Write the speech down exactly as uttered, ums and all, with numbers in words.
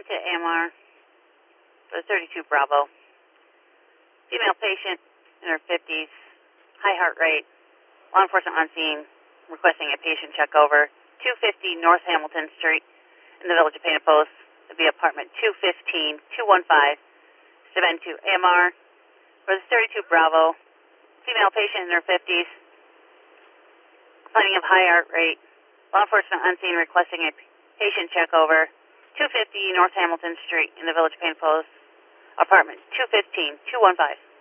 seven to A M R for the thirty-two Bravo. Female patient in her fifties, high heart rate, law enforcement on scene, requesting a patient check over, two fifty North Hamilton Street in the Village of Painted Post. It'll be apartment two fifteen, two one five, seven to A M R for the thirty-two Bravo. Female patient in her fifties, complaining of high heart rate, law enforcement on scene requesting a patient check over, two fifty North Hamilton Street in the Village of Painted Post, apartment two fifteen, two one five.